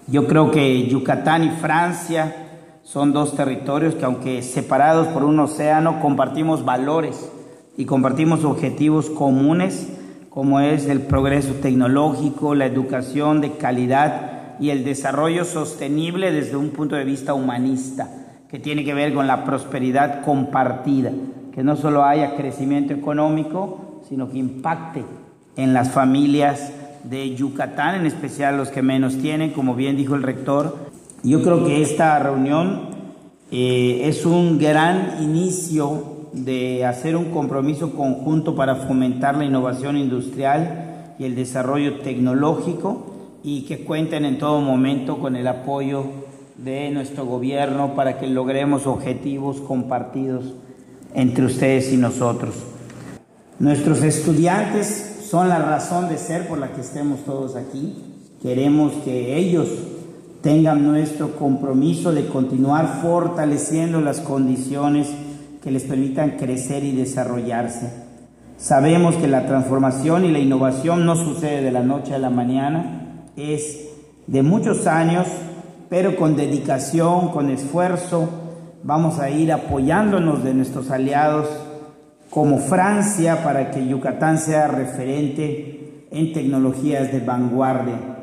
Yo creo que Yucatán y Francia son dos territorios que, aunque separados por un océano, compartimos valores y compartimos objetivos comunes, como es el progreso tecnológico, la educación de calidad y el desarrollo sostenible desde un punto de vista humanista, que tiene que ver con la prosperidad compartida, que no solo haya crecimiento económico, sino que impacte en las familias de Yucatán, en especial los que menos tienen, como bien dijo el rector. Yo creo que esta reunión es un gran inicio de hacer un compromiso conjunto para fomentar la innovación industrial y el desarrollo tecnológico, y que cuenten en todo momento con el apoyo de nuestro gobierno para que logremos objetivos compartidos entre ustedes y nosotros. Nuestros estudiantes son la razón de ser por la que estemos todos aquí. Queremos que ellos tengan nuestro compromiso de continuar fortaleciendo las condiciones que les permitan crecer y desarrollarse. Sabemos que la transformación y la innovación no sucede de la noche a la mañana, es de muchos años, pero con dedicación, con esfuerzo, vamos a ir apoyándonos de nuestros aliados como Francia para que Yucatán sea referente en tecnologías de vanguardia.